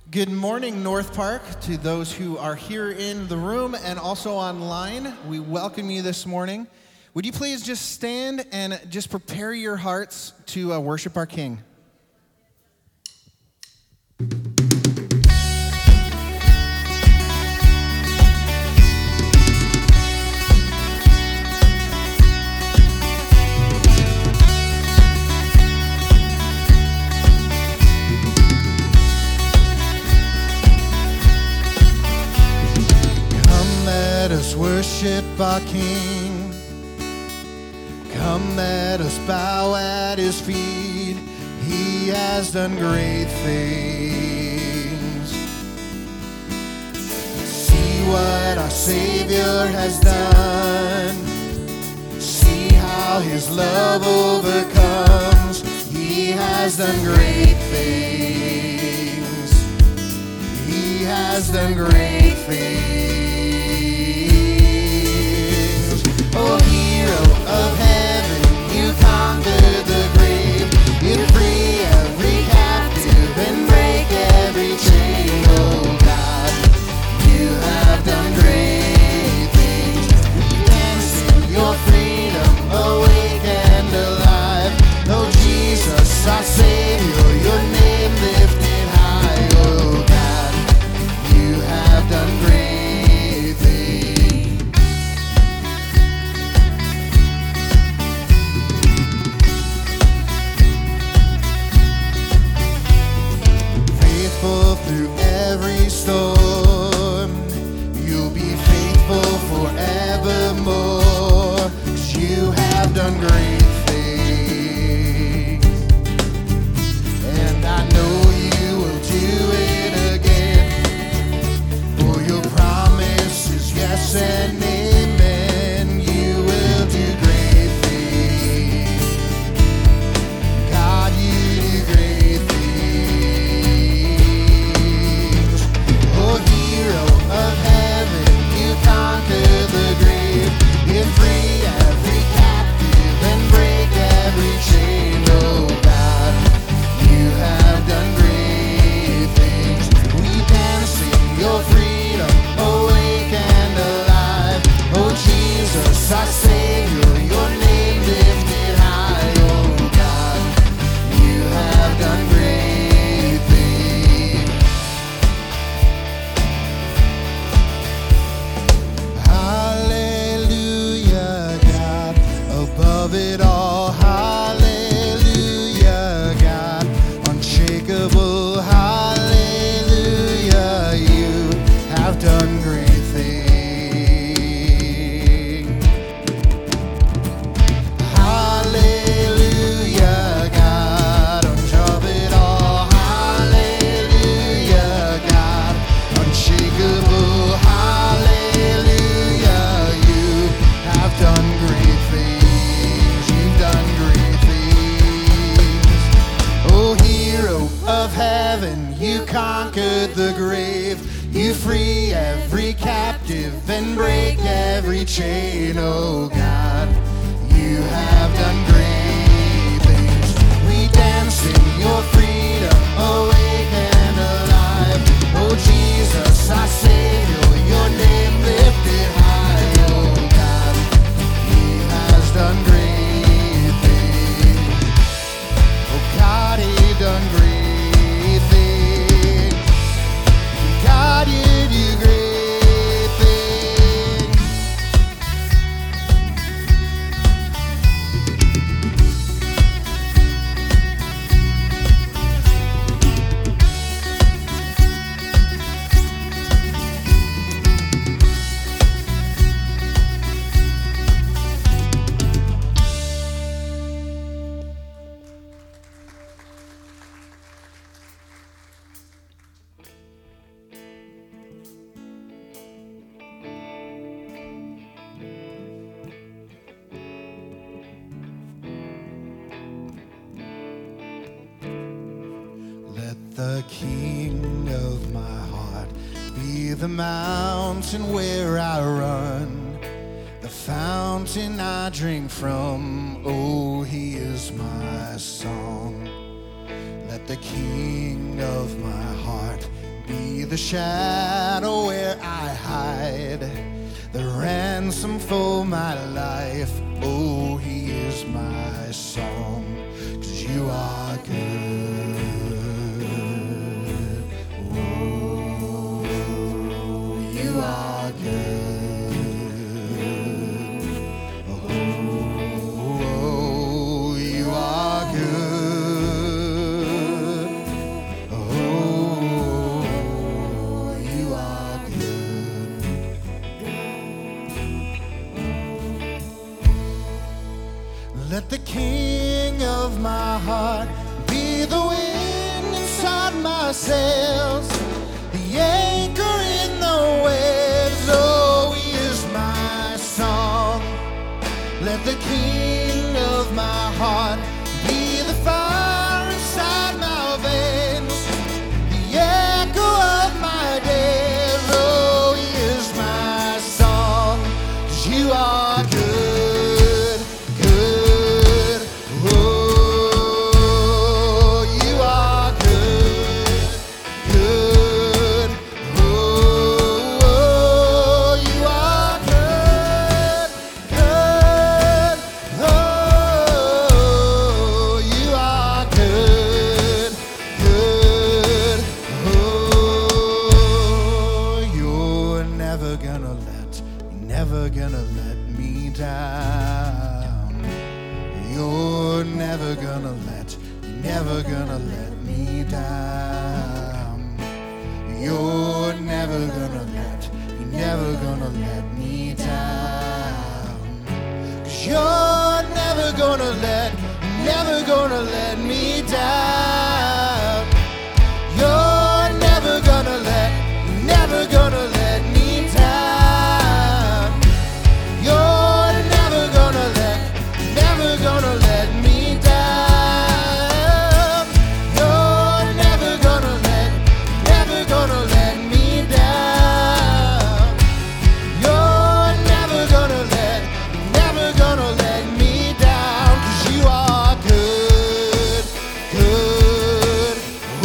Good morning, North Park, to those who are here in the room and also online. We welcome you this morning. Would you please just stand and just prepare your hearts to worship our King? Let us worship our King. Come, let us bow at his feet. He has done great things. See what our Savior has done. See how his love overcomes. He has done great things. He has done great things. Oh, hero of heaven, you conquered the grave. You free every captive and break every chain. Oh God, you have done great things. We dance in your freedom, awake and alive. Oh Jesus, our Savior, your name lifted high. Oh God, you have done great things. Through every storm, you'll be faithful forevermore, 'cause you have done great things, and I know you will do it again, for your promise is yes and amen. You will do great things, God, you do great things. Hero of heaven, you conquer the grave. You free every captive and break every chain. Oh God, you have done great things. We dance in your freedom, awake and alive. Oh Jesus, our Savior, your name lifted high. Oh God, you have done great things. Hallelujah, God, above it all. Hallelujah, God, unshakable. Hallelujah, you have done great things. Hallelujah, God, above it all. Hallelujah, God, unshakable. Hallelujah, you have done great things. You've done great things. Oh, hero of heaven, you conquered the grave. You free every captive and break every chain. Oh God, you have done great things. We dance in your freedom, awake and alive. Oh Jesus, our Savior, your name lifted high. Oh God, he has done great things. Oh God, he done great things. God, you do great things. The King of my heart be the mountain where I run, the fountain I drink from. Oh, he is my song. Let the King of my heart the shadow where I hide, the ransom for my life. Oh, he is my song, 'cause you are good. Oh, you are good. Oh, you are good. Oh, you are good. Let the King of my heart be the wind inside my sails, the anchor in the waves. Oh, he is my song. Let the King of my heart be the fire inside my veins, the echo of my days. Oh, he is my song, 'cause you are good, good. Oh, you are good, good. Oh, you are good, good. Oh, you are good, good. Oh, you're never gonna let me down. You're never gonna let me down. You're never gonna let me down. 'Cause you're never gonna let me down. You're never gonna let me down. You're never gonna let me down. You're never gonna let me down. You're never gonna let me down. 'Cause you are good, good.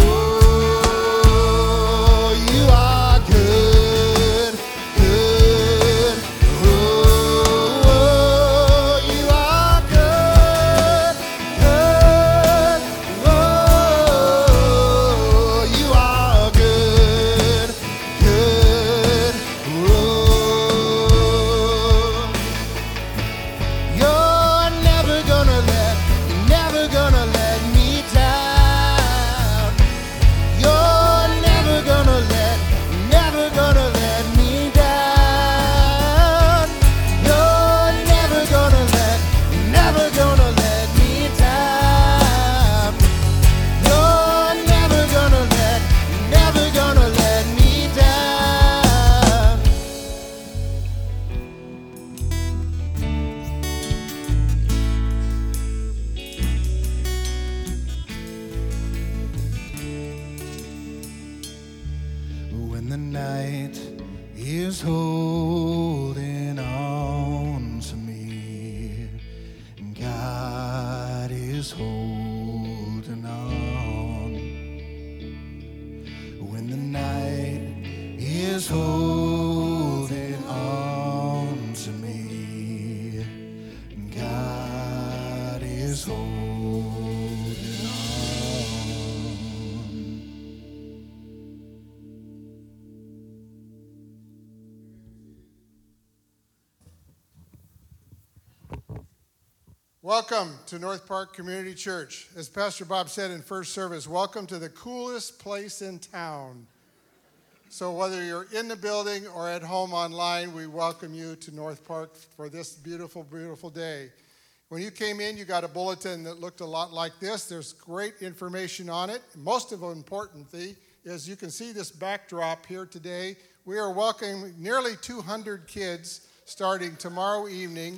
Oh, you are good, good. Oh, you are good, good. Oh, you are good, good. Oh, you're never gonna let me down. You're never gonna let me down. You're never gonna let me down. You're never gonna let me down. When the night is holding on to me, and God is holding on. When the night is holding on to me, and God is holding on. Welcome to North Park Community Church. As Pastor Bob said in first service, welcome to the coolest place in town. So whether you're in the building or at home online, we welcome you to North Park for this beautiful, beautiful day. When you came in, you got a bulletin that looked a lot like this. There's great information on it. Most of importantly is you can see this backdrop here today. We are welcoming nearly 200 kids starting tomorrow evening,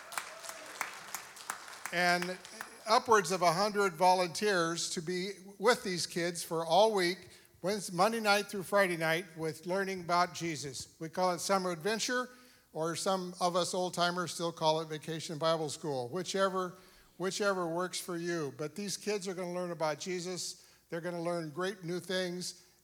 and upwards of 100 volunteers to be with these kids for all week, Monday night through Friday night, with learning about Jesus. We call it Summer Adventure, or some of us old-timers still call it Vacation Bible School, whichever works for you. But these kids are going to learn about Jesus. They're going to learn great new things.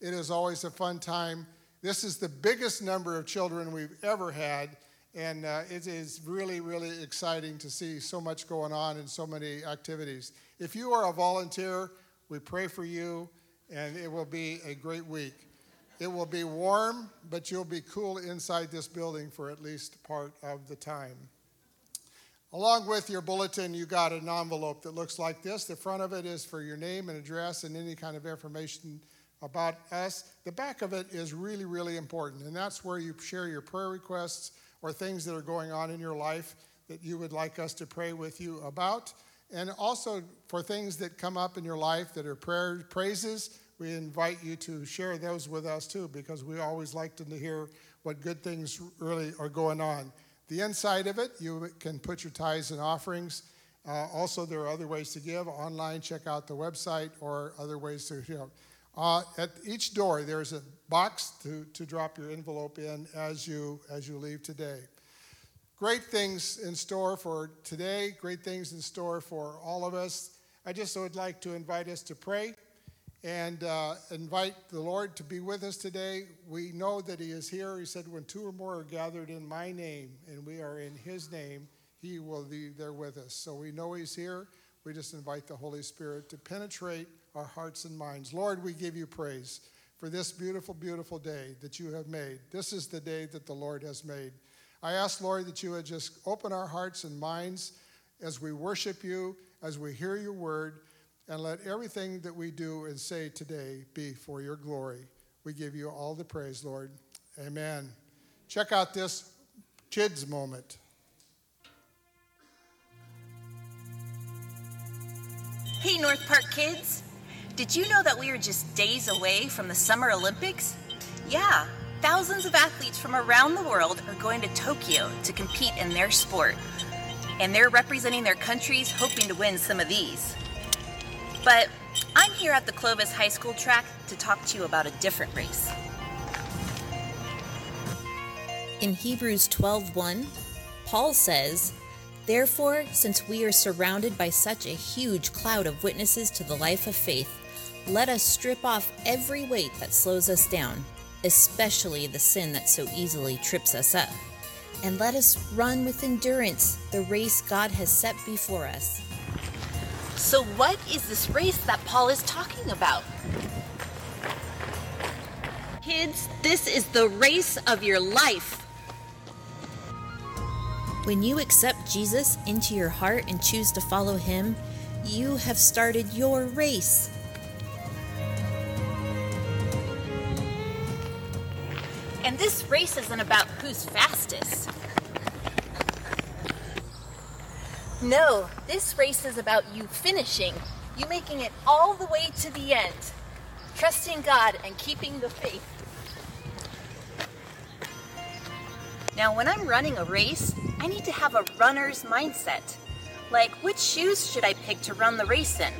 It is always a fun time. This is the biggest number of children we've ever had, and it is really, really exciting to see so much going on and so many activities. If you are a volunteer, we pray for you, and it will be a great week. It will be warm, but you'll be cool inside this building for at least part of the time. Along with your bulletin, you got an envelope that looks like this. The front of it is for your name and address and any kind of information about us. The back of it is really, really important, and that's where you share your prayer requests or things that are going on in your life that you would like us to pray with you about. And also for things that come up in your life that are praises, we invite you to share those with us too, because we always like to hear what good things really are going on. The inside of it, you can put your tithes and offerings. Also, there are other ways to give. Online, check out the website, or other ways to, at each door, there's a box to drop your envelope in as you leave today. Great things in store for today, great things in store for all of us. I just would like to invite us to pray and invite the Lord to be with us today. We know that he is here. He said, when 2 or more are gathered in my name, and we are in his name, he will be there with us. So we know he's here. We just invite the Holy Spirit to penetrate our hearts and minds. Lord, we give you praise for this beautiful, beautiful day that you have made. This is the day that the Lord has made. I ask, Lord, that you would just open our hearts and minds as we worship you, as we hear your word, and let everything that we do and say today be for your glory. We give you all the praise, Lord. Amen. Check out this kids moment. Hey, North Park kids. Did you know that we are just days away from the Summer Olympics? Yeah, thousands of athletes from around the world are going to Tokyo to compete in their sport. And they're representing their countries, hoping to win some of these. But I'm here at the Clovis High School track to talk to you about a different race. In Hebrews 12:1, Paul says, "Therefore, since we are surrounded by such a huge cloud of witnesses to the life of faith, let us strip off every weight that slows us down, especially the sin that so easily trips us up. And let us run with endurance the race God has set before us." So what is this race that Paul is talking about? Kids, this is the race of your life. When you accept Jesus into your heart and choose to follow him, you have started your race. And this race isn't about who's fastest. No, this race is about you finishing, you making it all the way to the end, trusting God and keeping the faith. Now, when I'm running a race, I need to have a runner's mindset. Like, which shoes should I pick to run the race in?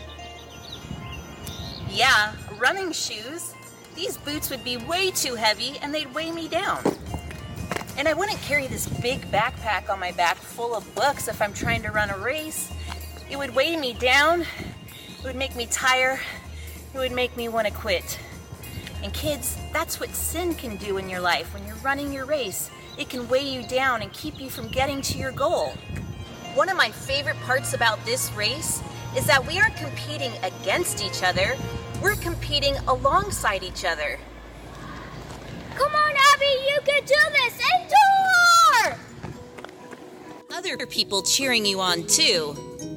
Yeah, running shoes. These boots would be way too heavy and they'd weigh me down. And I wouldn't carry this big backpack on my back full of books if I'm trying to run a race. It would weigh me down, it would make me tire, it would make me want to quit. And kids, that's what sin can do in your life when you're running your race. It can weigh you down and keep you from getting to your goal. One of my favorite parts about this race is that we aren't competing against each other, we're competing alongside each other. Come on, Abby, you can do this! Endure! Other people cheering you on too.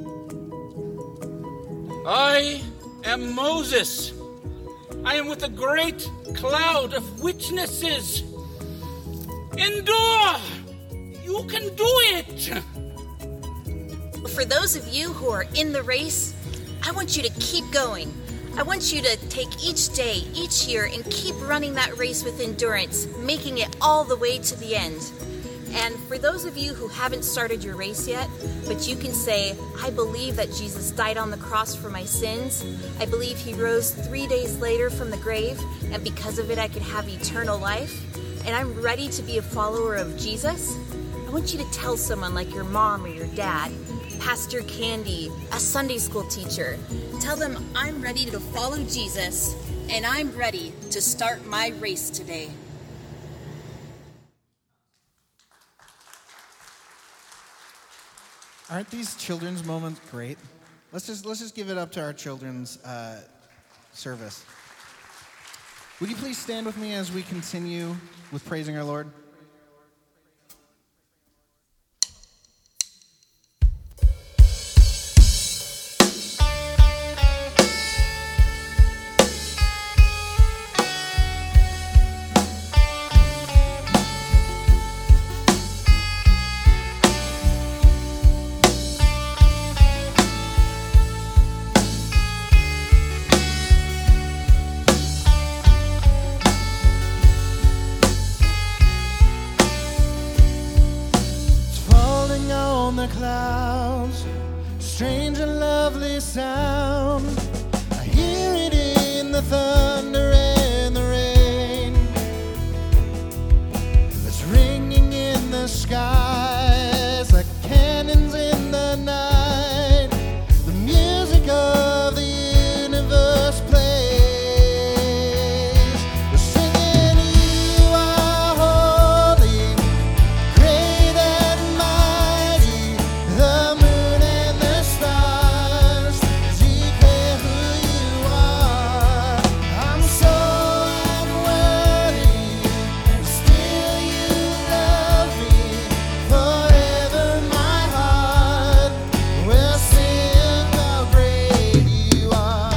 I am Moses. I am with a great cloud of witnesses. Endure! You can do it! For those of you who are in the race, I want you to keep going. I want you to take each day, each year, and keep running that race with endurance, making it all the way to the end. And for those of you who haven't started your race yet, but you can say, I believe that Jesus died on the cross for my sins. I believe he rose 3 days later from the grave, and because of it, I could have eternal life. And I'm ready to be a follower of Jesus. I want you to tell someone like your mom or your dad, Pastor Candy, a Sunday school teacher. Tell them, I'm ready to follow Jesus, and I'm ready to start my race today. Aren't these children's moments great? Let's just give it up to our children's service. Would you please stand with me as we continue with praising our Lord? Clouds, strange and lovely sound. I hear it in the thunder and the rain. It's ringing in the skies like cannons in the night. The music of the universe plays. We're singing, you are holy, great and mighty. The moon and the stars declare who you are. I'm so unworthy, and still you love me. Forever my heart will sing how great you are.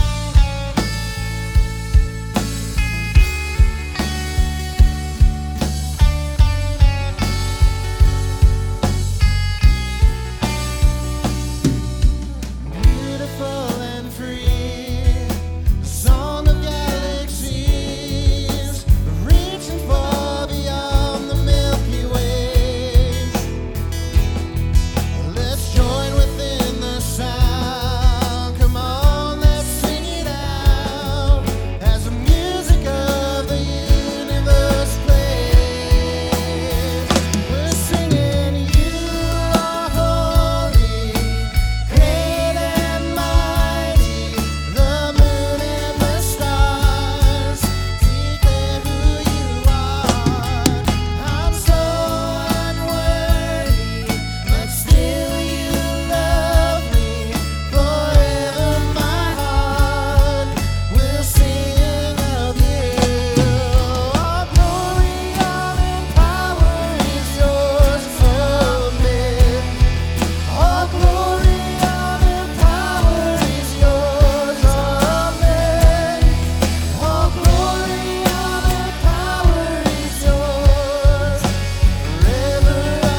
Beautiful and free, the song of galaxies, reaching far beyond the Milky Way. Let's join within the sound. Come on, let's sing it out as the music of the universe plays. We're singing, you are holy, great and mighty. The moon and the stars declare who you are. I'm so unworthy, but still you love me. Forever my heart will sing of you. All glory, all and power is yours. Amen. All glory, all and power is yours. Amen. All glory, all and power is yours. Forever.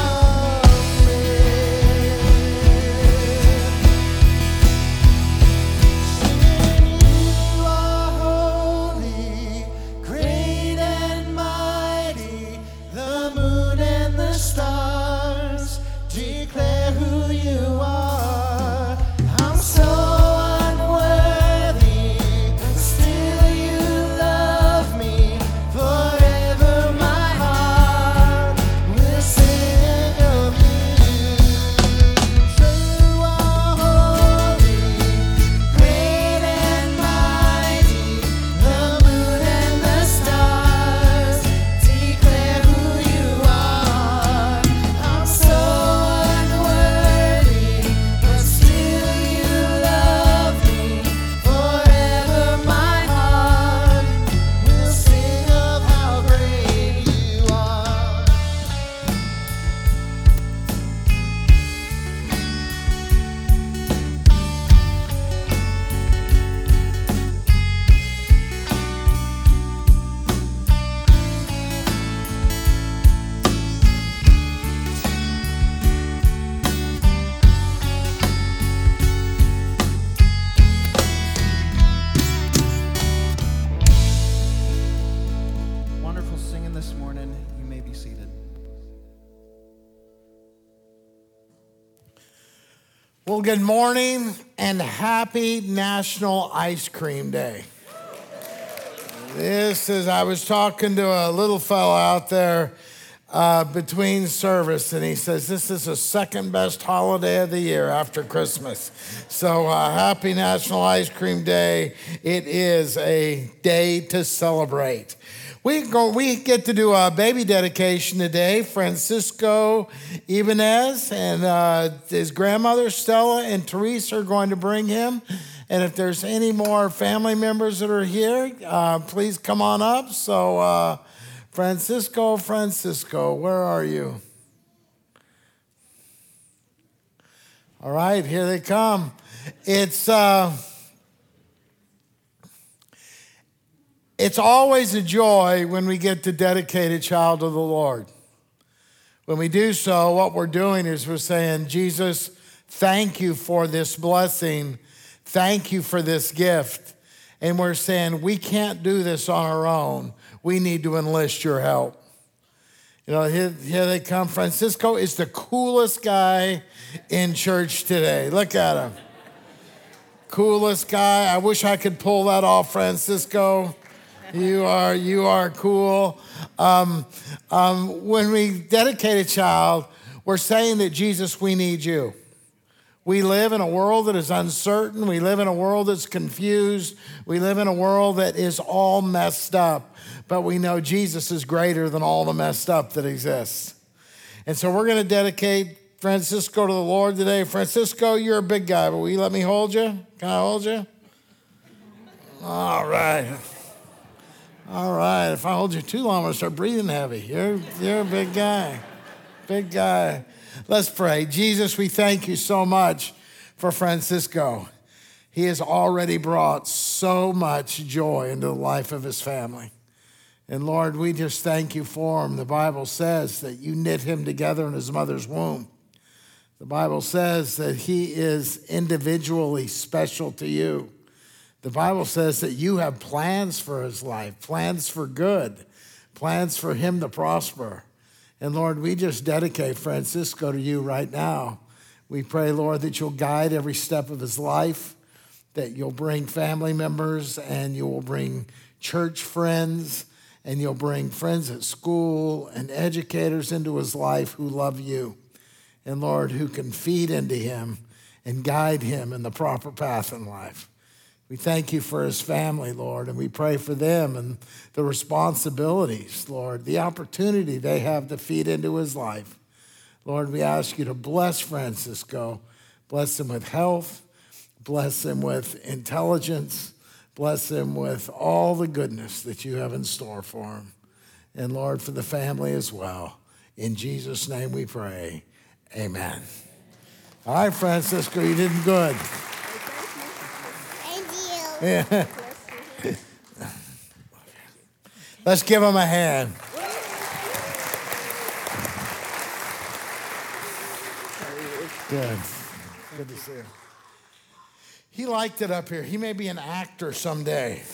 Amen. Singing, you are holy, great and mighty. The moon and the stars declare who you are. I'm so unworthy, and still you love me. Forever my heart will sing of you. You are holy, great and mighty. The moon and the stars declare who you are. I'm so unworthy, but still you love me. Forever my heart will sing of how great you are. Wonderful singing this morning. You may be seated. Well, good morning and happy National Ice Cream Day. I was talking to a little fellow out there between service, and he says this is the second best holiday of the year after Christmas. So happy National Ice Cream Day. It is a day to celebrate. We get to do a baby dedication today. Francisco Ibanez and his grandmother Stella and Teresa are going to bring him. And if there's any more family members that are here, please come on up. So Francisco, where are you? All right, here they come. It's always a joy when we get to dedicate a child to the Lord. When we do so, what we're doing is we're saying, Jesus, thank you for this blessing. Thank you for this gift. And we're saying, we can't do this on our own. We need to enlist your help. You know, here they come. Francisco is the coolest guy in church today. Look at him. Coolest guy. I wish I could pull that off, Francisco. You are cool. When we dedicate a child, we're saying that, Jesus, we need you. We live in a world that is uncertain. We live in a world that's confused. We live in a world that is all messed up. But we know Jesus is greater than all the messed up that exists. And so we're going to dedicate Francisco to the Lord today. Francisco, you're a big guy, but will you let me hold you? Can I hold you? All right. All right. If I hold you too long, I'm going to start breathing heavy. You're a big guy. Big guy. Let's pray. Jesus, we thank you so much for Francisco. He has already brought so much joy into the life of his family. And Lord, we just thank you for him. The Bible says that you knit him together in his mother's womb. The Bible says that he is individually special to you. The Bible says that you have plans for his life, plans for good, plans for him to prosper. And Lord, we just dedicate Francisco to you right now. We pray, Lord, that you'll guide every step of his life, that you'll bring family members and you will bring church friends and you'll bring friends at school and educators into his life who love you. And Lord, who can feed into him and guide him in the proper path in life. We thank you for his family, Lord, and we pray for them and the responsibilities, Lord, the opportunity they have to feed into his life. Lord, we ask you to bless Francisco, bless him with health, bless him with intelligence, bless him with all the goodness that you have in store for him. And Lord, for the family as well. In Jesus' name we pray, amen. All right, Francisco, you did good. Yeah. Let's give him a hand. Good. Good to see him. He liked it up here. He may be an actor someday.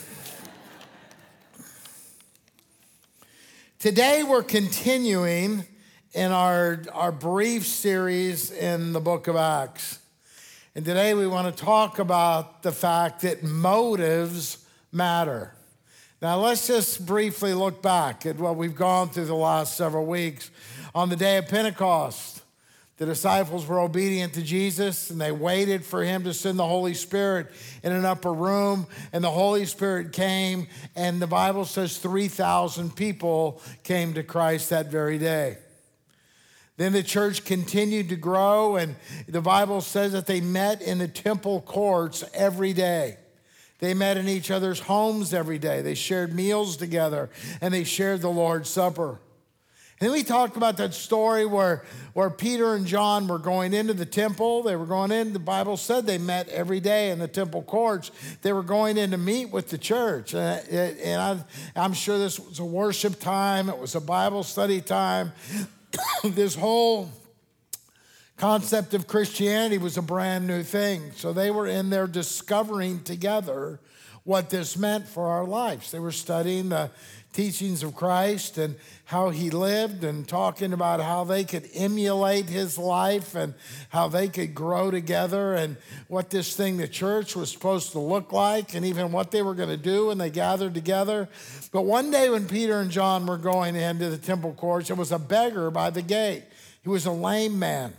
Today we're continuing in our brief series in the book of Acts. And today we want to talk about the fact that motives matter. Now let's just briefly look back at what we've gone through the last several weeks. On the day of Pentecost, the disciples were obedient to Jesus and they waited for him to send the Holy Spirit in an upper room. And the Holy Spirit came, and the Bible says 3,000 people came to Christ that very day. Then the church continued to grow, and the Bible says that they met in the temple courts every day. They met in each other's homes every day. They shared meals together, and they shared the Lord's Supper. And then we talked about that story where Peter and John were going into the temple. They were going in. The Bible said they met every day in the temple courts. They were going in to meet with the church. And I'm sure this was a worship time. It was a Bible study time. This whole concept of Christianity was a brand new thing. So they were in there discovering together what this meant for our lives. They were studying the teachings of Christ and how he lived and talking about how they could emulate his life and how they could grow together and what this thing, the church, was supposed to look like and even what they were going to do when they gathered together. But one day when Peter and John were going into the temple courts, there was a beggar by the gate. He was a lame man.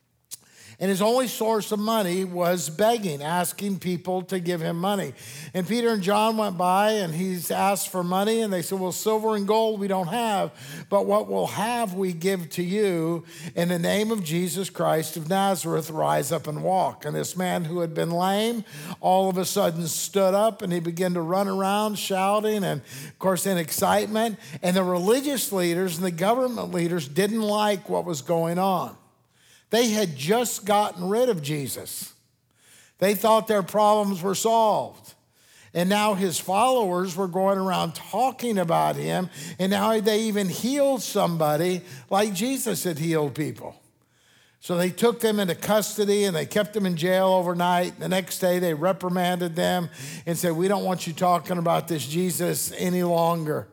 And his only source of money was begging, asking people to give him money. And Peter and John went by and he's asked for money. And they said, well, silver and gold we don't have, but what we'll have we give to you. In the name of Jesus Christ of Nazareth, rise up and walk. And this man who had been lame all of a sudden stood up and he began to run around shouting and, of course, in excitement. And the religious leaders and the government leaders didn't like what was going on. They had just gotten rid of Jesus. They thought their problems were solved. And now his followers were going around talking about him, and now they even healed somebody like Jesus had healed people. So they took them into custody and they kept them in jail overnight. The next day they reprimanded them and said, we don't want you talking about this Jesus any longer.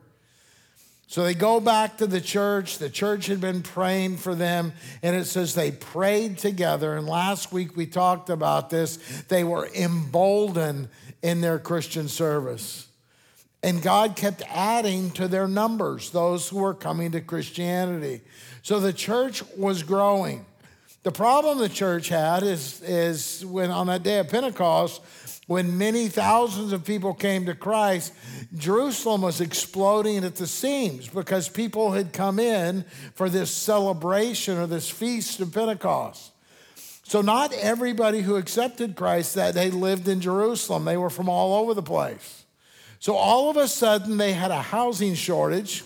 So they go back to the church. The church had been praying for them, and it says they prayed together. And last week we talked about this. They were emboldened in their Christian service. And God kept adding to their numbers, those who were coming to Christianity. So the church was growing. The problem the church had is when on that day of Pentecost, when many thousands of people came to Christ, Jerusalem was exploding at the seams because people had come in for this celebration or this feast of Pentecost. So not everybody who accepted Christ that day lived in Jerusalem. They were from all over the place. So all of a sudden they had a housing shortage.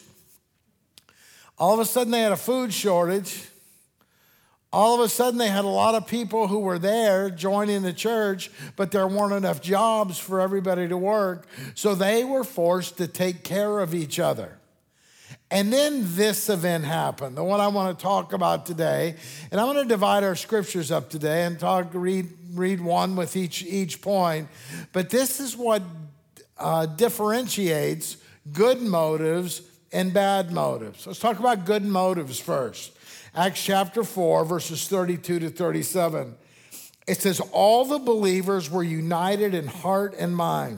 All of a sudden they had a food shortage. All of a sudden, they had a lot of people who were there joining the church, but there weren't enough jobs for everybody to work. So they were forced to take care of each other. And then this event happened, the one I want to talk about today. And I'm going to divide our scriptures up today and read one with each point. But this is what differentiates good motives and bad motives. Let's talk about good motives first. Acts chapter 4, verses 32 to 37. It says, all the believers were united in heart and mind,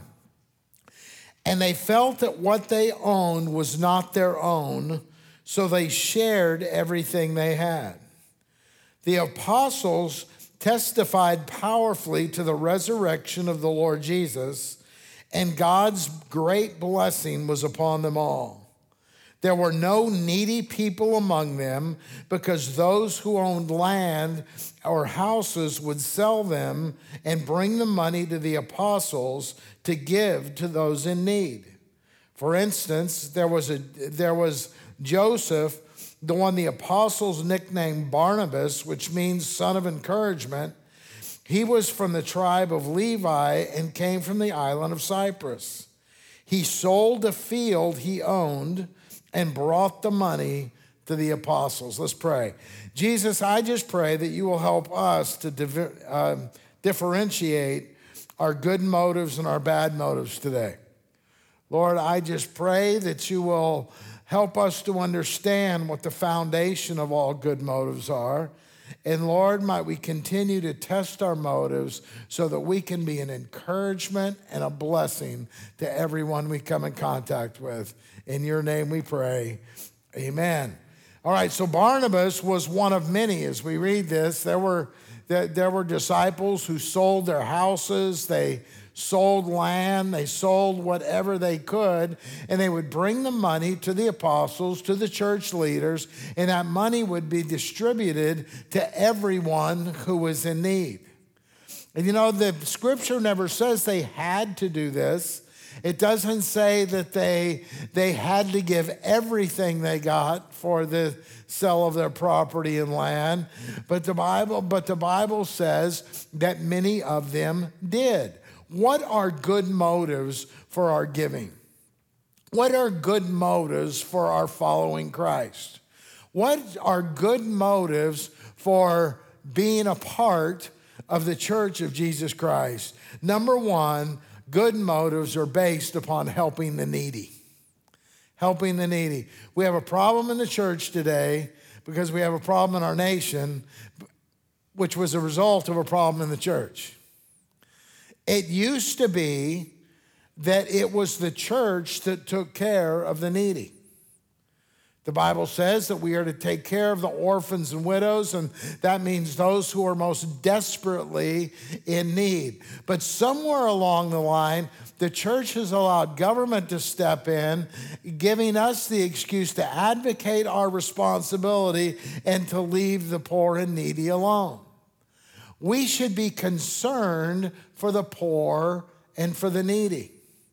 and they felt that what they owned was not their own, so they shared everything they had. The apostles testified powerfully to the resurrection of the Lord Jesus, and God's great blessing was upon them all. There were no needy people among them, because those who owned land or houses would sell them and bring the money to the apostles to give to those in need. For instance, there was Joseph, the one the apostles nicknamed Barnabas, which means son of encouragement. He was from the tribe of Levi and came from the island of Cyprus. He sold a field he owned and brought the money to the apostles. Let's pray. Jesus, I just pray that you will help us to differentiate our good motives and our bad motives today. Lord, I just pray that you will help us to understand what the foundation of all good motives are. And Lord, might we continue to test our motives so that we can be an encouragement and a blessing to everyone we come in contact with. In your name we pray, amen. All right, so Barnabas was one of many. As we read this, there were disciples who sold their houses, they sold land, they sold whatever they could, and they would bring the money to the apostles, to the church leaders, and that money would be distributed to everyone who was in need. And you know, the scripture never says they had to do this. It doesn't say that they had to give everything they got for the sale of their property and land, but the Bible says that many of them did. What are good motives for our giving? What are good motives for our following Christ? What are good motives for being a part of the church of Jesus Christ? Number one, good motives are based upon helping the needy. Helping the needy. We have a problem in the church today because we have a problem in our nation, which was a result of a problem in the church. It used to be that it was the church that took care of the needy. The Bible says that we are to take care of the orphans and widows, and that means those who are most desperately in need. But somewhere along the line, the church has allowed government to step in, giving us the excuse to advocate our responsibility and to leave the poor and needy alone. We should be concerned for the poor and for the needy.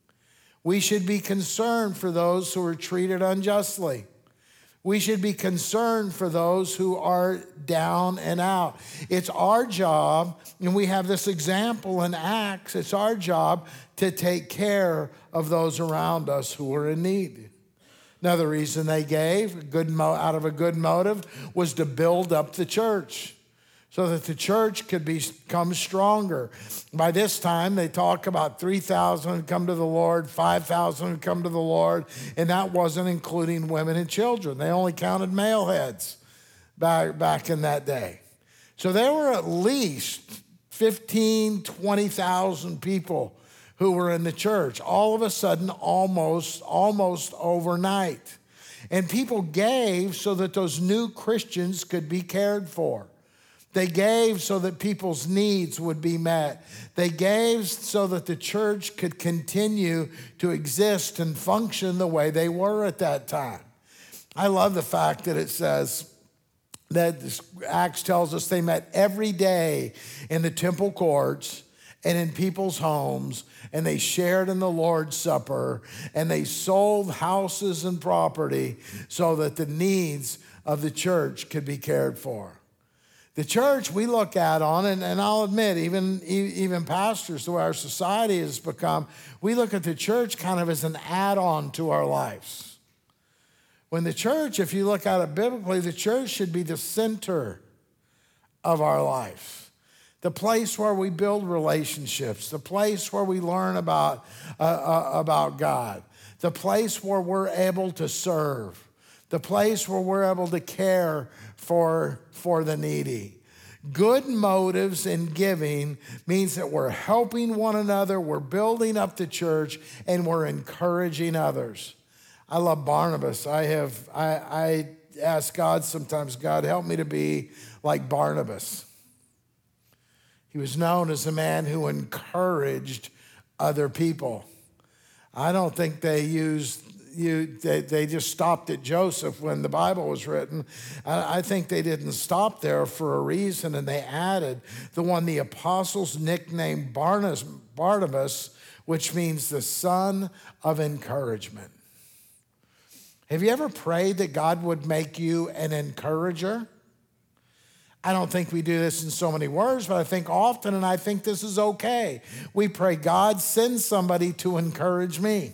We should be concerned for those who are treated unjustly. We should be concerned for those who are down and out. It's our job, and we have this example in Acts, it's our job to take care of those around us who are in need. Another reason they gave, out of a good motive, was to build up the church so that the church could become stronger. By this time, they talk about 3,000 had come to the Lord, 5,000 had come to the Lord, and that wasn't including women and children. They only counted male heads back in that day. So there were at least 15,000, 20,000 people who were in the church, all of a sudden, almost overnight. And people gave so that those new Christians could be cared for. They gave so that people's needs would be met. They gave so that the church could continue to exist and function the way they were at that time. I love the fact that it says that Acts tells us they met every day in the temple courts and in people's homes, and they shared in the Lord's Supper, and they sold houses and property so that the needs of the church could be cared for. The church we look at on, and I'll admit, even pastors, the way our society has become, we look at the church kind of as an add-on to our lives. When the church, if you look at it biblically, the church should be the center of our life. The place where we build relationships, the place where we learn about God, the place where we're able to serve, the place where we're able to care for the needy. Good motives in giving means that we're helping one another, we're building up the church, and we're encouraging others. I love Barnabas. I ask God sometimes, God, help me to be like Barnabas. He was known as a man who encouraged other people. I don't think they just stopped at Joseph when the Bible was written. I think they didn't stop there for a reason, and they added the one the apostles nicknamed Barnabas, which means the son of encouragement. Have you ever prayed that God would make you an encourager? I don't think we do this in so many words, but I think often, and I think this is okay. We pray, God, send somebody to encourage me.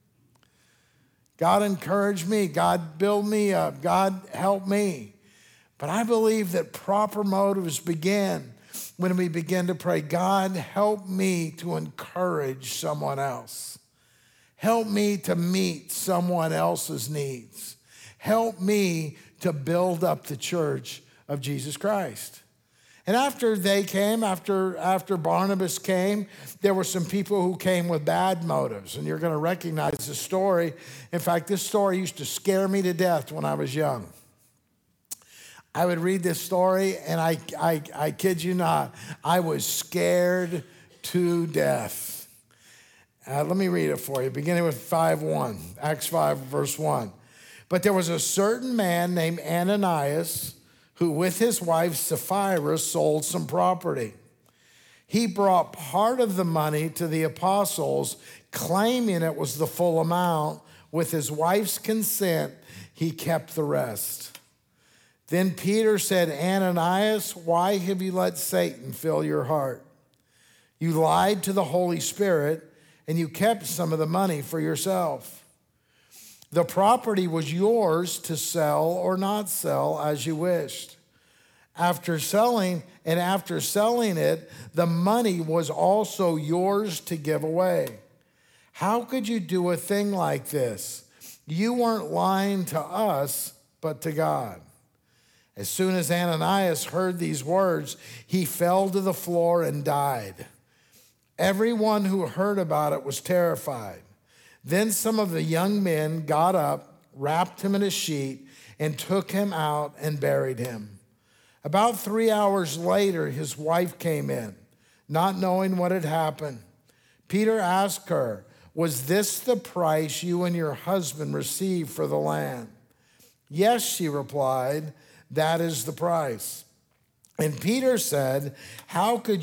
God, encourage me. God, build me up. God, help me. But I believe that proper motives begin when we begin to pray, God, help me to encourage someone else. Help me to meet someone else's needs. Help me to build up the church of Jesus Christ. And after they came, after Barnabas came, there were some people who came with bad motives, and you're going to recognize the story. In fact, this story used to scare me to death when I was young. I would read this story, and I kid you not, I was scared to death. Let me read it for you, beginning with 5:1, Acts 5, verse 1. But there was a certain man named Ananias, who with his wife Sapphira sold some property. He brought part of the money to the apostles, claiming it was the full amount. With his wife's consent, he kept the rest. Then Peter said, Ananias, why have you let Satan fill your heart? You lied to the Holy Spirit, and you kept some of the money for yourself. The property was yours to sell or not sell as you wished. After selling it, the money was also yours to give away. How could you do a thing like this? You weren't lying to us, but to God." As soon as Ananias heard these words, he fell to the floor and died. Everyone who heard about it was terrified. Then some of the young men got up, wrapped him in a sheet, and took him out and buried him. About 3 hours later, his wife came in, not knowing what had happened. Peter asked her, "Was this the price you and your husband received for the land?" "Yes," she replied, "that is the price." And Peter said, "How could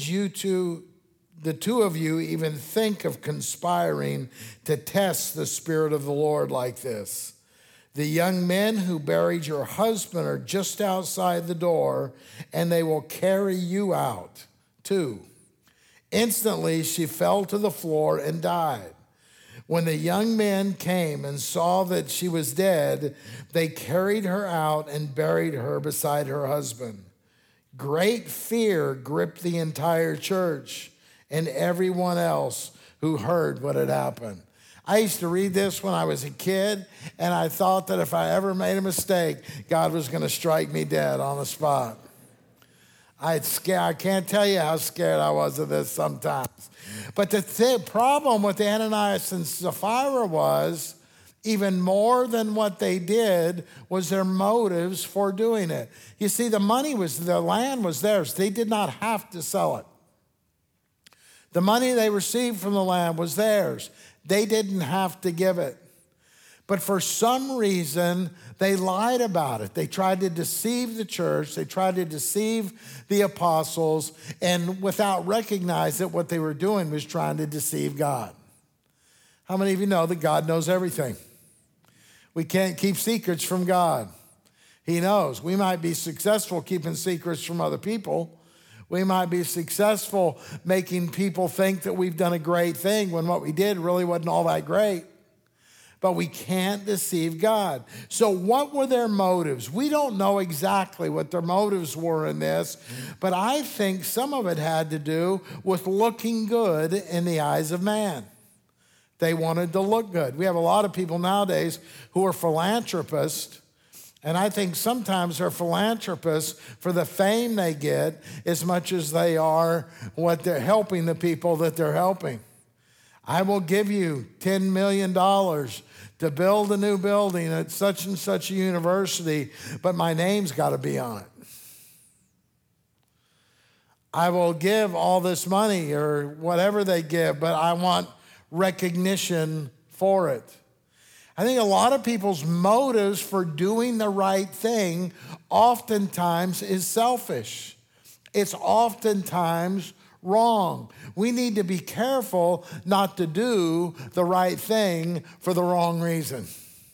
the two of you even think of conspiring to test the Spirit of the Lord like this? The young men who buried your husband are just outside the door, and they will carry you out too." Instantly, she fell to the floor and died. When the young men came and saw that she was dead, they carried her out and buried her beside her husband. Great fear gripped the entire church and everyone else who heard what had happened. I used to read this when I was a kid, and I thought that if I ever made a mistake, God was going to strike me dead on the spot. I can't tell you how scared I was of this sometimes. But the problem with Ananias and Sapphira was, even more than what they did, was their motives for doing it. You see, the land was theirs. They did not have to sell it. The money they received from the land was theirs. They didn't have to give it. But for some reason, they lied about it. They tried to deceive the church. They tried to deceive the apostles. And without recognizing it, what they were doing was trying to deceive God. How many of you know that God knows everything? We can't keep secrets from God. He knows. We might be successful keeping secrets from other people. We might be successful making people think that we've done a great thing when what we did really wasn't all that great. But we can't deceive God. So what were their motives? We don't know exactly what their motives were in this, but I think some of it had to do with looking good in the eyes of man. They wanted to look good. We have a lot of people nowadays who are philanthropists, and I think sometimes they're philanthropists for the fame they get as much as they are what they're helping the people that they're helping. I will give you $10 million to build a new building at such and such a university, but my name's got to be on it. I will give all this money or whatever they give, but I want recognition for it. I think a lot of people's motives for doing the right thing oftentimes is selfish. It's oftentimes wrong. We need to be careful not to do the right thing for the wrong reason.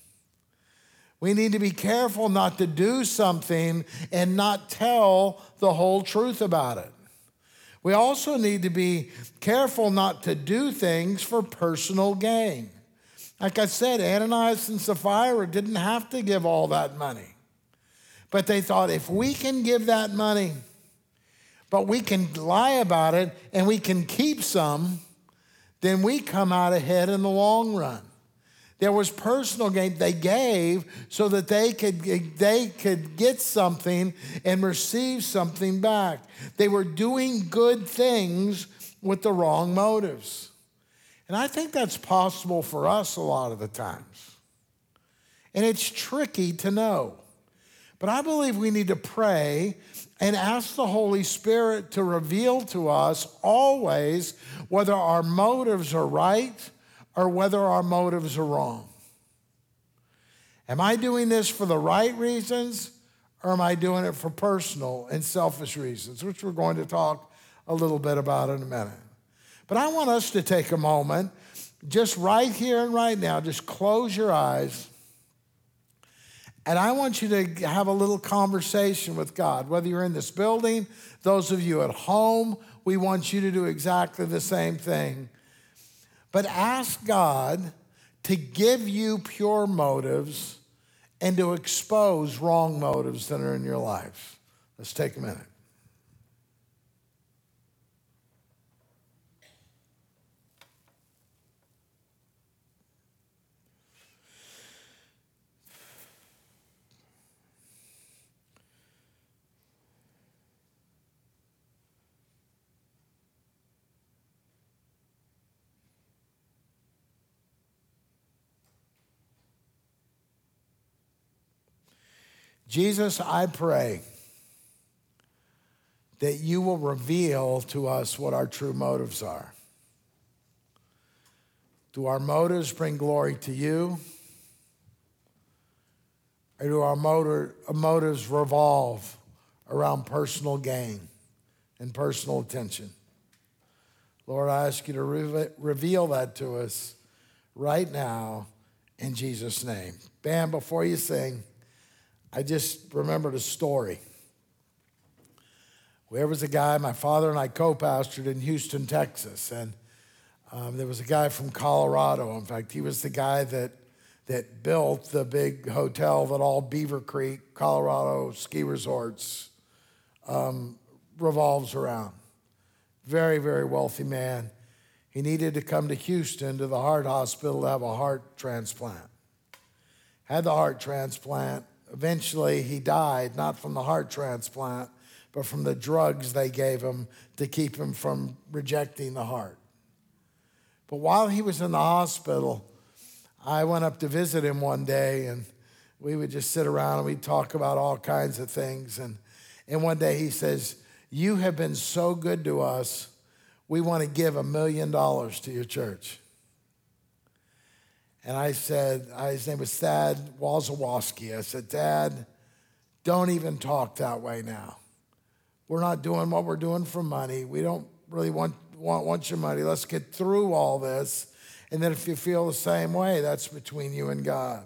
We need to be careful not to do something and not tell the whole truth about it. We also need to be careful not to do things for personal gain. Like I said, Ananias and Sapphira didn't have to give all that money. But they thought, if we can give that money, but we can lie about it and we can keep some, then we come out ahead in the long run. There was personal gain. They gave so that they could get something and receive something back. They were doing good things with the wrong motives. And I think that's possible for us a lot of the times. And it's tricky to know. But I believe we need to pray and ask the Holy Spirit to reveal to us always whether our motives are right or whether our motives are wrong. Am I doing this for the right reasons, or am I doing it for personal and selfish reasons, which we're going to talk a little bit about in a minute. But I want us to take a moment, just right here and right now, just close your eyes. And I want you to have a little conversation with God, whether you're in this building, those of you at home, we want you to do exactly the same thing. But ask God to give you pure motives and to expose wrong motives that are in your life. Let's take a minute. Jesus, I pray that you will reveal to us what our true motives are. Do our motives bring glory to you? Or do our motives revolve around personal gain and personal attention? Lord, I ask you to reveal that to us right now in Jesus' name. Bam, before you sing, I just remembered a story. There was a guy, my father and I co-pastored in Houston, Texas, and there was a guy from Colorado. In fact, he was the guy that built the big hotel that all Beaver Creek, Colorado ski resorts revolves around. Very, very wealthy man. He needed to come to Houston to the heart hospital to have a heart transplant. Had the heart transplant. Eventually, he died, not from the heart transplant, but from the drugs they gave him to keep him from rejecting the heart. But while he was in the hospital, I went up to visit him one day, and we would just sit around and we'd talk about all kinds of things. And one day he says, "You have been so good to us, we want to give $1 million to your church." And I said, his name was Thad Wazowski. I said, "Dad, don't even talk that way now. We're not doing what we're doing for money. We don't really want your money. Let's get through all this. And then if you feel the same way, that's between you and God."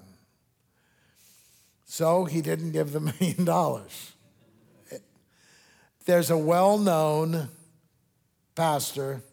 So he didn't give the $1 million. There's a well-known pastor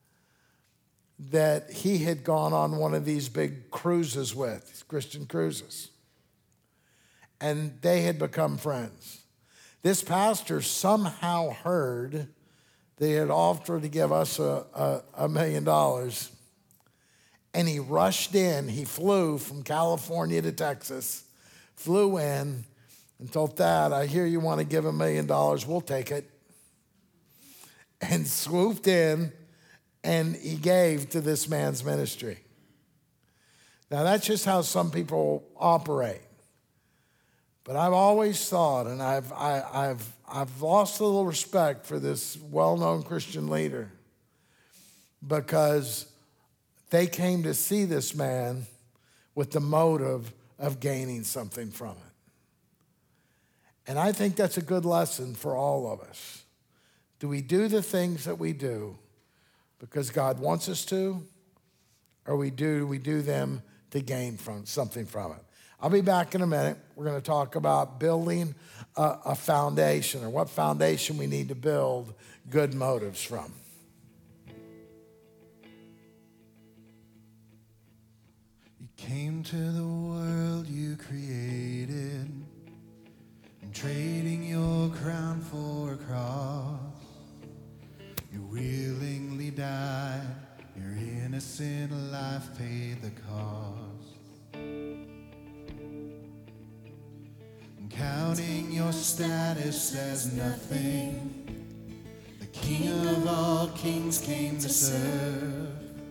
that he had gone on one of these big cruises with, Christian cruises. And they had become friends. This pastor somehow heard they had offered to give us $1 million. And he rushed in. He flew from California to Texas, flew in and told Thad, "I hear you want to give $1 million. We'll take it." And swooped in, and he gave to this man's ministry. Now, that's just how some people operate. But I've always thought, and I've lost a little respect for this well-known Christian leader, because they came to see this man with the motive of gaining something from it. And I think that's a good lesson for all of us. Do we do the things that we do because God wants us to, or we do them to gain something from it? I'll be back in a minute. We're going to talk about building a foundation, or what foundation we need to build good motives from. You came to the world you created, and trading your crown for a cross. You willingly died, your innocent life paid the cost. And counting your status as nothing, the King of all kings came to serve,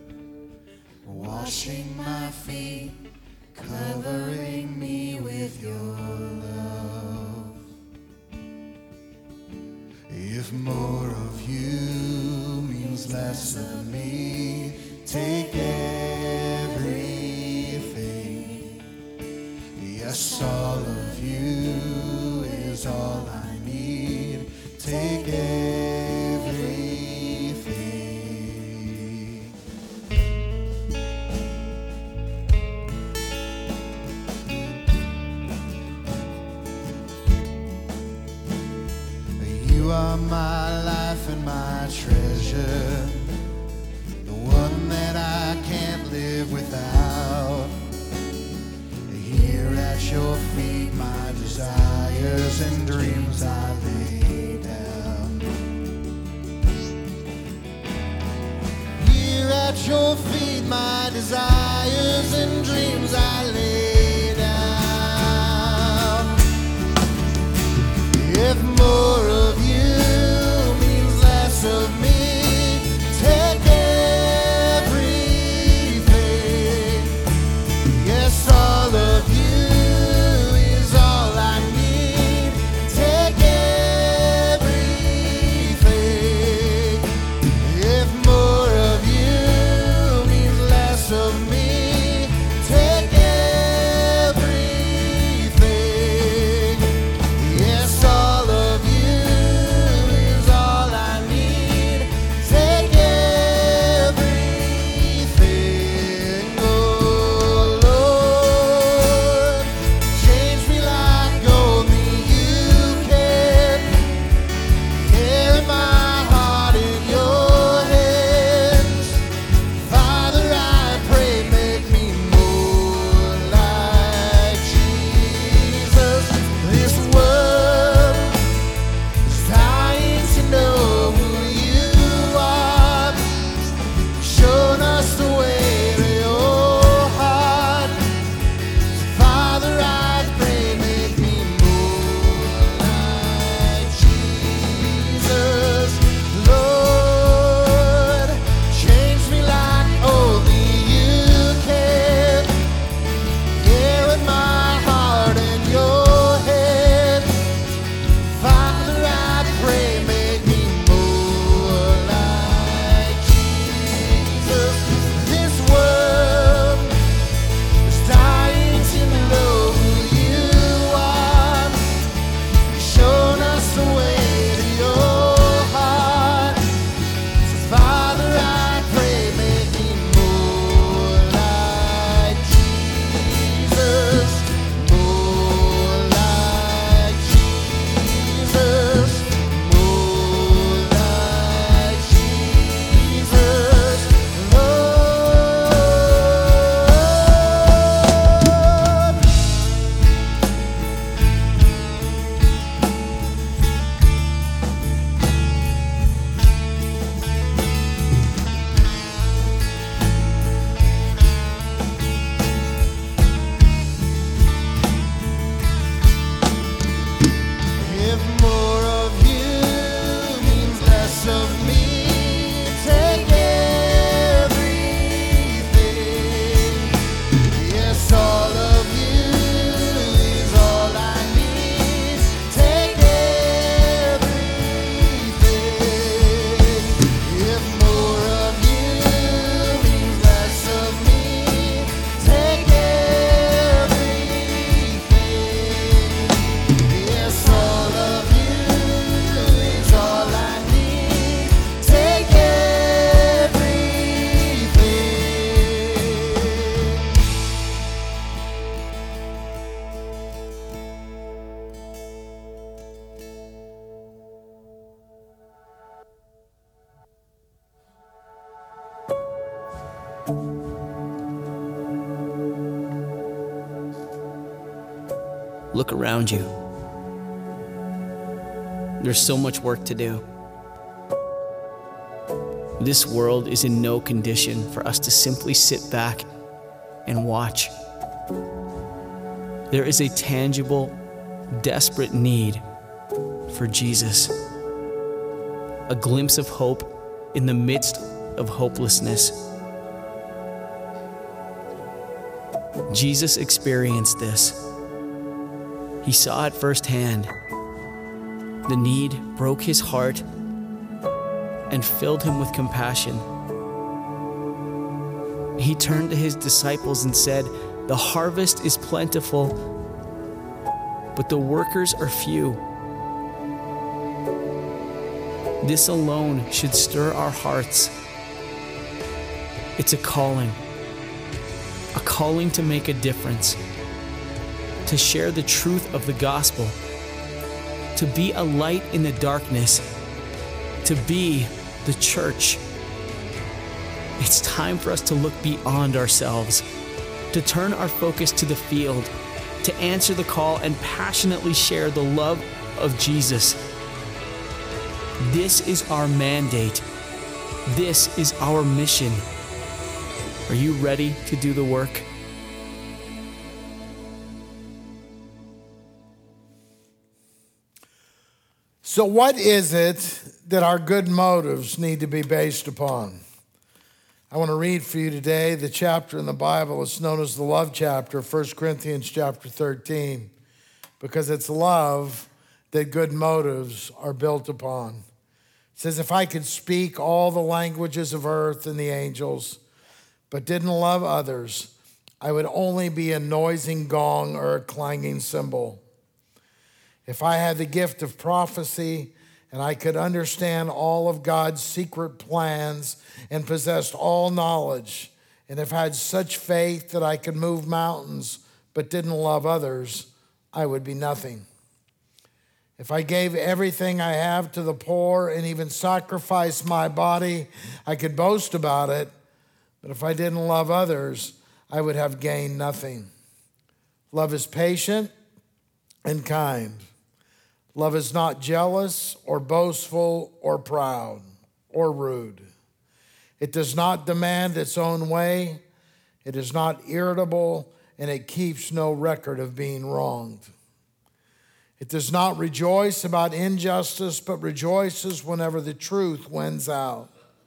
washing my feet, covering me with your love. If more of you means less of me, take everything. Yes, all of you is all I need. Take everything. You are my life and my treasure, the one that I can't live without. Here at your feet, my desire cares and dreams I lay down. Here at your feet, my desires and dreams I lay down. If more of you means less of me, take everything. Yes, all of you is all I need. Take everything. If more of you means less of me, take everything. Yes, all of you is all I need. Take everything. Oh Lord, change me like only you can. Carry my heart in your hands. Father, I pray, make me more like Jesus. This world is dying to know who you are. Shown us the way to your heart. Father, I pray, make me more like Jesus. Lord, change me like only you can. Here with my heart in your hands. Father, I pray, make me more like Jesus. This world is dying to know who you are. Shown us the way to your heart. So Father, I pray, make me more like Jesus. More like Jesus. More like Jesus. Lord. If more of you means less of me, take everything. Yes, all of you is all I need. Take everything. If more of you means less of me, take everything. Yes, all of you is all I need. Take everything. Look around you. There's so much work to do. This world is in no condition for us to simply sit back and watch. There is a tangible, desperate need for Jesus. A glimpse of hope in the midst of hopelessness. Jesus experienced this. He saw it firsthand. The need broke his heart and filled him with compassion. He turned to his disciples and said, "The harvest is plentiful, but the workers are few." This alone should stir our hearts. It's a calling to make a difference, to share the truth of the gospel, to be a light in the darkness, to be the church. It's time for us to look beyond ourselves, to turn our focus to the field, to answer the call and passionately share the love of Jesus. This is our mandate. This is our mission. Are you ready to do the work? So what is it that our good motives need to be based upon? I want to read for you today the chapter in the Bible. It's known as the love chapter, 1 Corinthians chapter 13, because it's love that good motives are built upon. It says, if I could speak all the languages of earth and the angels, but didn't love others, I would only be a noising gong or a clanging cymbal. If I had the gift of prophecy and I could understand all of God's secret plans and possessed all knowledge, and if I had such faith that I could move mountains but didn't love others, I would be nothing. If I gave everything I have to the poor and even sacrificed my body, I could boast about it, but if I didn't love others, I would have gained nothing. Love is patient and kind. Love is not jealous or boastful or proud or rude. It does not demand its own way. It is not irritable, and it keeps no record of being wronged. It does not rejoice about injustice, but rejoices whenever the truth wins out.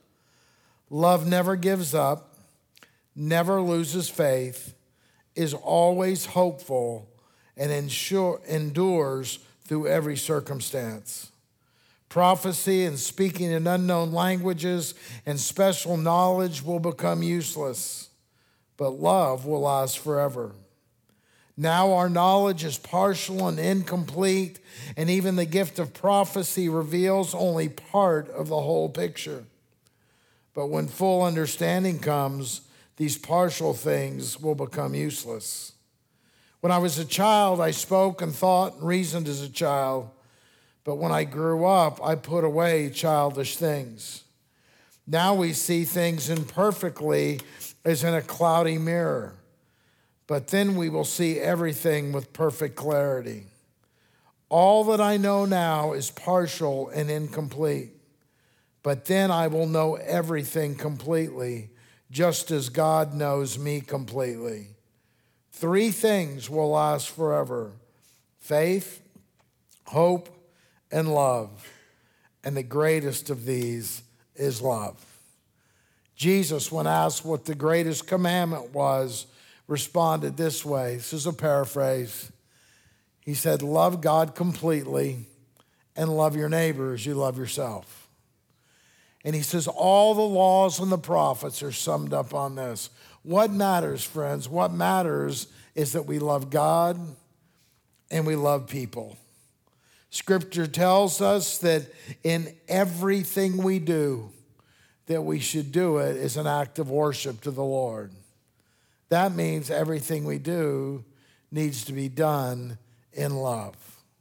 Love never gives up, never loses faith, is always hopeful, and endures through every circumstance. Prophecy and speaking in unknown languages and special knowledge will become useless, but love will last forever. Now our knowledge is partial and incomplete, and even the gift of prophecy reveals only part of the whole picture. But when full understanding comes, these partial things will become useless. When I was a child, I spoke and thought and reasoned as a child. But when I grew up, I put away childish things. Now we see things imperfectly as in a cloudy mirror. But then we will see everything with perfect clarity. All that I know now is partial and incomplete. But then I will know everything completely, just as God knows me completely. 3 things will last forever: faith, hope, and love. And the greatest of these is love. Jesus, when asked what the greatest commandment was, responded this way. This is a paraphrase. He said, love God completely and love your neighbor as you love yourself. And he says, all the laws and the prophets are summed up on this. What matters, friends? What matters is that we love God and we love people. Scripture tells us that in everything we do, that we should do it as an act of worship to the Lord. That means everything we do needs to be done in love.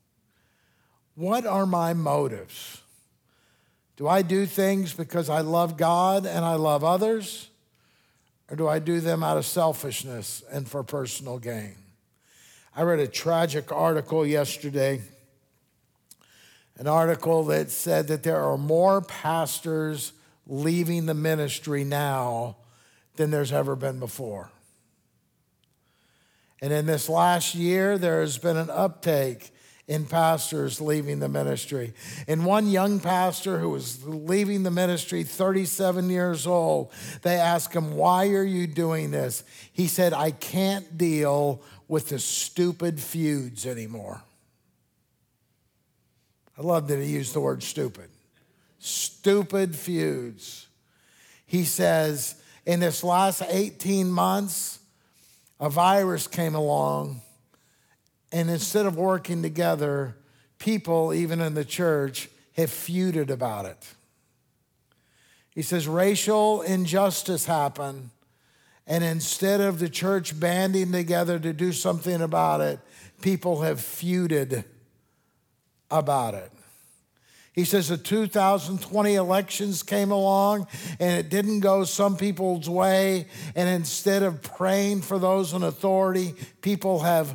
What are my motives? Do I do things because I love God and I love others? Or do I do them out of selfishness and for personal gain? I read a tragic article yesterday, an article that said that there are more pastors leaving the ministry now than there's ever been before. And in this last year, there has been an uptake in pastors leaving the ministry. And one young pastor who was leaving the ministry, 37 years old, they asked him, why are you doing this? He said, I can't deal with the stupid feuds anymore. I love that he used the word stupid. Stupid feuds. He says, in this last 18 months, a virus came along, and instead of working together, people, even in the church, have feuded about it. He says racial injustice happened, and instead of the church banding together to do something about it, people have feuded about it. He says the 2020 elections came along and it didn't go some people's way, and instead of praying for those in authority, people have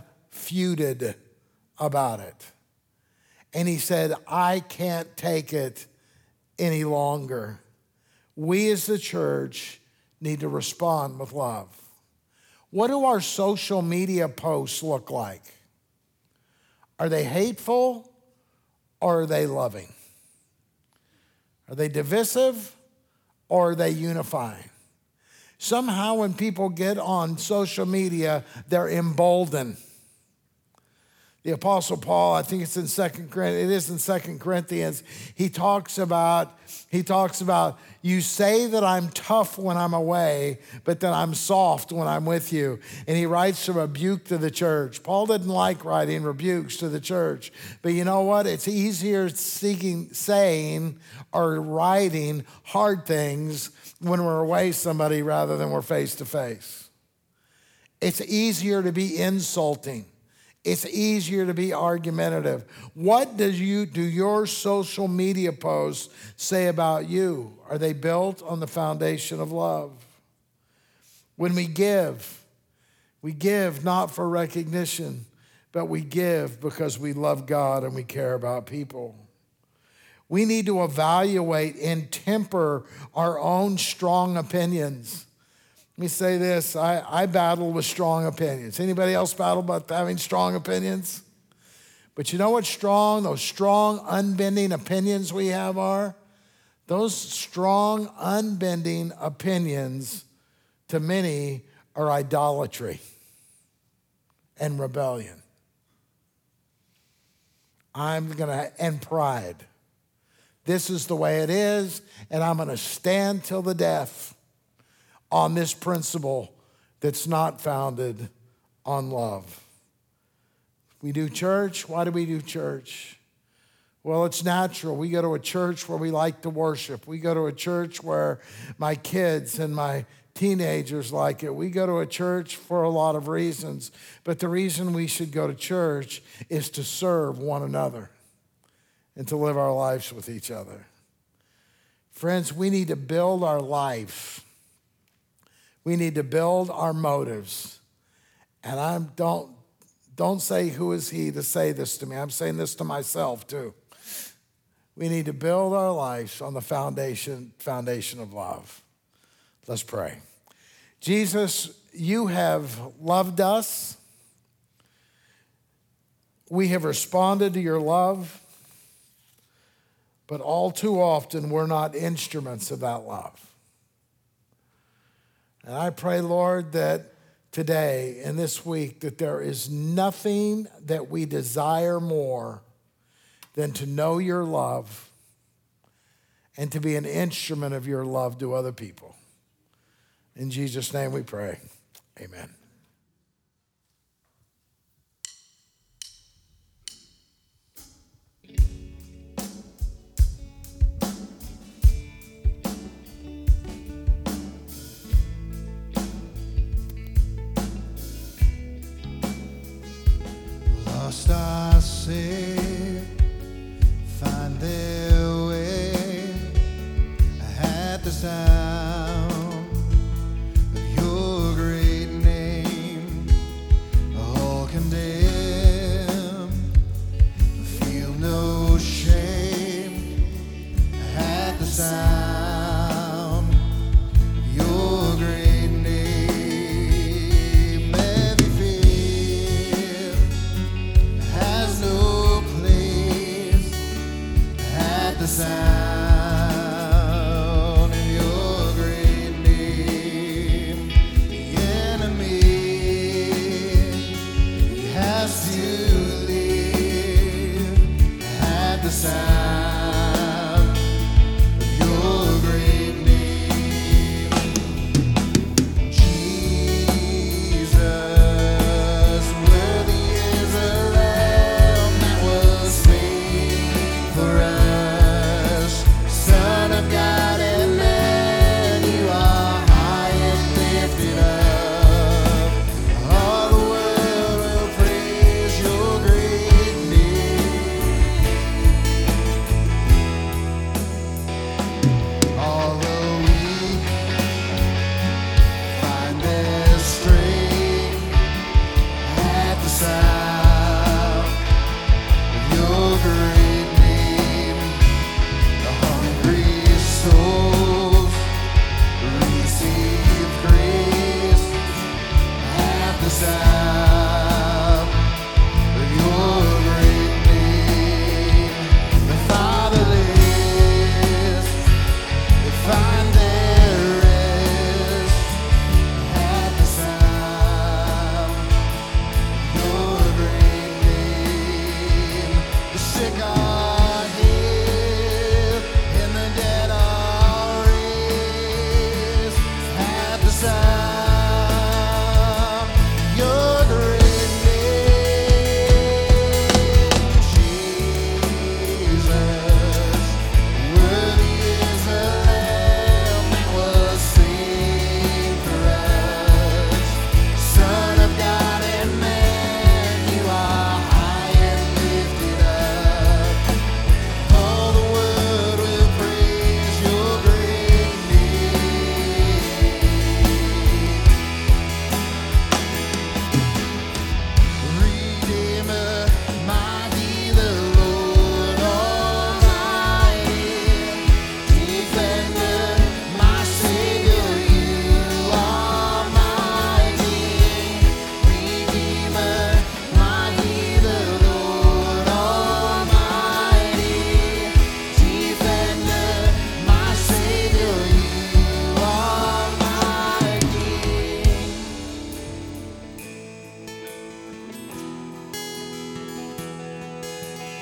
feuded about it. And he said, I can't take it any longer. We as the church need to respond with love. What do our social media posts look like? Are they hateful or are they loving? Are they divisive or are they unifying? Somehow when people get on social media, they're emboldened. The Apostle Paul, I think it's in 2 Corinthians, he talks about, you say that I'm tough when I'm away, but that I'm soft when I'm with you. And he writes a rebuke to the church. Paul didn't like writing rebukes to the church. But you know what? It's easier saying or writing hard things when we're away somebody rather than we're face to face. It's easier to be insulting. It's easier to be argumentative. What do your social media posts say about you? Are they built on the foundation of love? When we give not for recognition, but we give because we love God and we care about people. We need to evaluate and temper our own strong opinions. Let me say this, I battle with strong opinions. Anybody else battle about having strong opinions? But you know what's strong? Those strong, unbending opinions we have are? Those strong, unbending opinions, to many, are idolatry and rebellion. And pride. This is the way it is, and I'm going to stand till the death on this principle that's not founded on love. We do church. Why do we do church? Well, it's natural. We go to a church where we like to worship. We go to a church where my kids and my teenagers like it. We go to a church for a lot of reasons. But the reason we should go to church is to serve one another and to live our lives with each other. Friends, we need to build our life. We need to build our motives. And don't say who is he to say this to me. I'm saying this to myself too. We need to build our lives on the foundation of love. Let's pray. Jesus, you have loved us. We have responded to your love. But all too often, we're not instruments of that love. And I pray, Lord, that today and this week, that there is nothing that we desire more than to know your love and to be an instrument of your love to other people. In Jesus' name we pray. Amen. Lost I say, find their way at the sound of your great name. All condemned, feel no shame at the sound of your great name. Every fear has no place at the sound of your great name. The enemy has to leave at the sound of your great name. Jesus, worthy is the Lamb that was slain for us. Son of God and man, you are high and lifted up. All the world will praise your great name.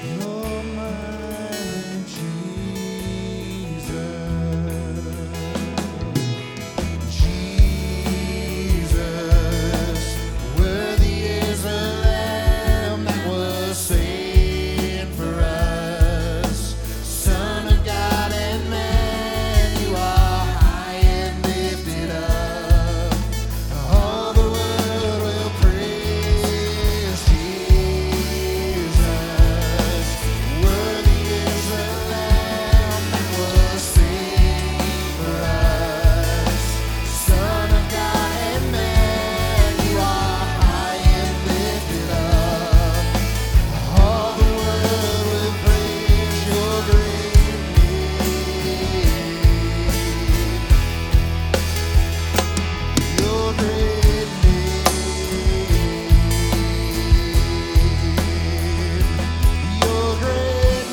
You're mine, Jesus. Jesus, worthy is the Lamb that was slain for us. Son of God and man, you are high and lifted up. All the world will praise Jesus. Worthy is the Lamb that was slain for us. Son of God and man, you are high and lifted up. All the world will praise your great name. Your great name. Your great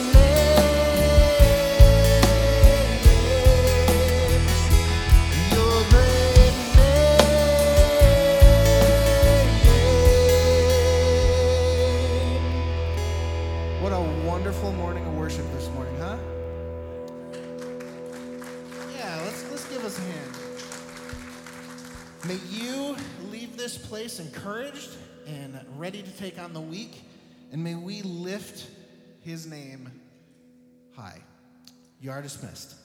name. Your great name. What a wonderful morning of worship this morning, huh? Yeah, let's give us a hand. May you leave this place encouraged and ready to take on the week, and may we lift his name high. You are dismissed.